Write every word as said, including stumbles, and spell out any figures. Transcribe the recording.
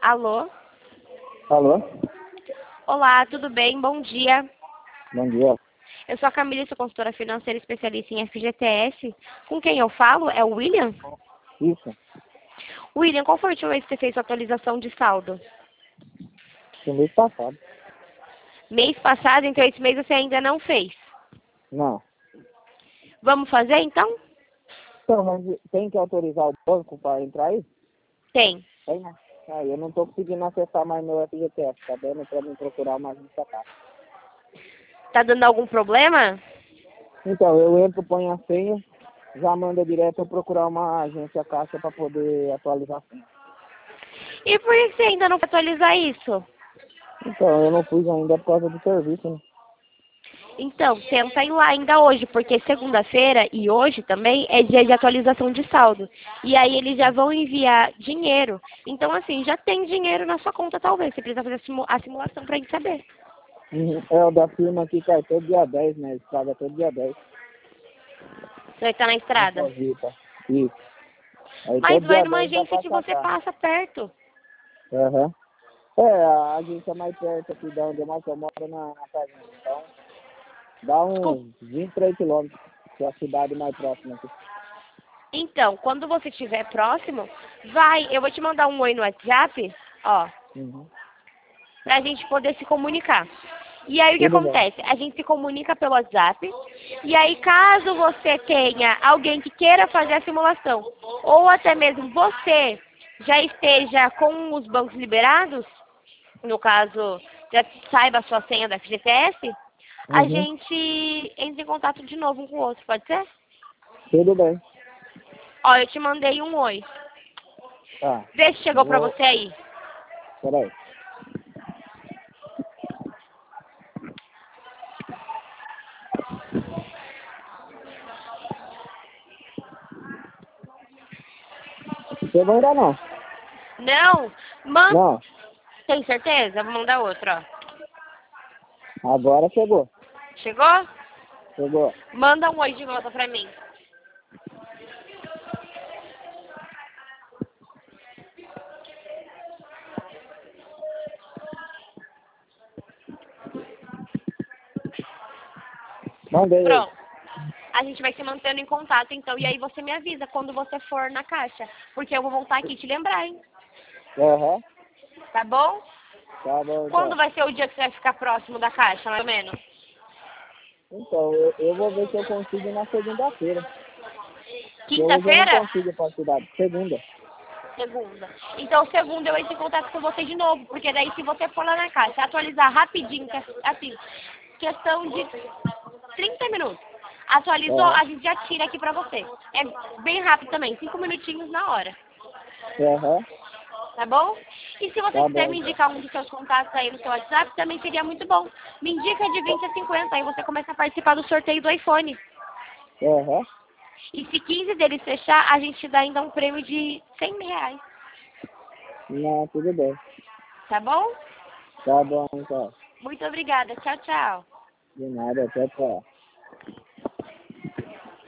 Alô? Alô? Olá, tudo bem? Bom dia. Bom dia. Eu sou a Camila, sou consultora financeira especialista em F G T S. Com quem eu falo? É o William? Isso. William, qual foi a última vez que você fez sua atualização de saldo? No mês passado. Mês passado, então esse mês você ainda não fez. Não. Vamos fazer então? Então, mas tem que autorizar o banco para entrar aí? Tem. Tem, né? Ah, eu não tô conseguindo acessar mais meu F G T S. Tá dando para mim procurar uma agência caixa. Tá dando algum problema? Então, eu entro, ponho a senha, já manda direto eu procurar uma agência caixa para poder atualizar a senha. E por que você ainda não vai atualizar isso? Então, eu não fiz ainda por causa do serviço, né? Então, tenta ir lá ainda hoje, porque segunda-feira e hoje também é dia de atualização de saldo. E aí eles já vão enviar dinheiro. Então, assim, já tem dinheiro na sua conta, talvez. Você precisa fazer a simu- a simulação pra gente saber. Uhum. É o da firma que cai todo dia dez, né? Eles pagam todo dia dez. Você vai estar na estrada. Deposita. Isso. Aí Mas todo vai dia numa dez dá agência pra que você sacar. passa perto. Aham. É, a agência mais perto aqui de onde eu mais eu moro na, na Fazenda. Então, dá Desculpa. uns vinte e três quilômetros, que é a cidade mais próxima aqui. Então, quando você estiver próximo, vai. Eu vou te mandar um oi no WhatsApp, ó, Uhum. pra gente poder se comunicar. E aí o que Tudo bem. acontece? A gente se comunica pelo WhatsApp. E aí, caso você tenha alguém que queira fazer a simulação, ou até mesmo você já esteja com os bancos liberados, no caso, já saiba a sua senha da F G T S, a Uhum. gente entra em contato de novo um com o outro, pode ser? Tudo bem. Ó, eu te mandei um oi. Tá. Vê se chegou pra Vou... você aí. Peraí. Chegou ainda não? Não? Man... Não. Tem certeza? Vou mandar outro, ó. Agora chegou. Chegou? Chegou. Manda um oi de volta pra mim. Mandei aí. Pronto. A gente vai se mantendo em contato, então, e aí você me avisa quando você for na caixa. Porque eu vou voltar aqui te lembrar, hein? Aham. Tá bom? Tá bom, Quando então. vai ser o dia que você vai ficar próximo da caixa, mais ou menos? Então, eu, eu vou ver se eu consigo na segunda-feira. Porque hoje eu não Quinta-feira? consigo ir pra cidade. Segunda. Segunda. Então, segunda eu entro em contato com você de novo, porque daí se você for lá na caixa, atualizar rapidinho, que é, assim, questão de trinta minutos. Atualizou, Aham. a gente já tira aqui pra você. É bem rápido também, cinco minutinhos na hora. Aham. Tá bom? E se você Tá quiser bom, me então. indicar um dos seus contatos aí no seu WhatsApp, também seria muito bom. Me indica de vinte a cinquenta, aí você começa a participar do sorteio do iPhone. Aham. E se quinze deles fechar, a gente dá ainda um prêmio de cem reais. Não, tudo bem. Tá bom? Tá bom, então. Muito obrigada. Tchau, tchau. De nada, até tchau.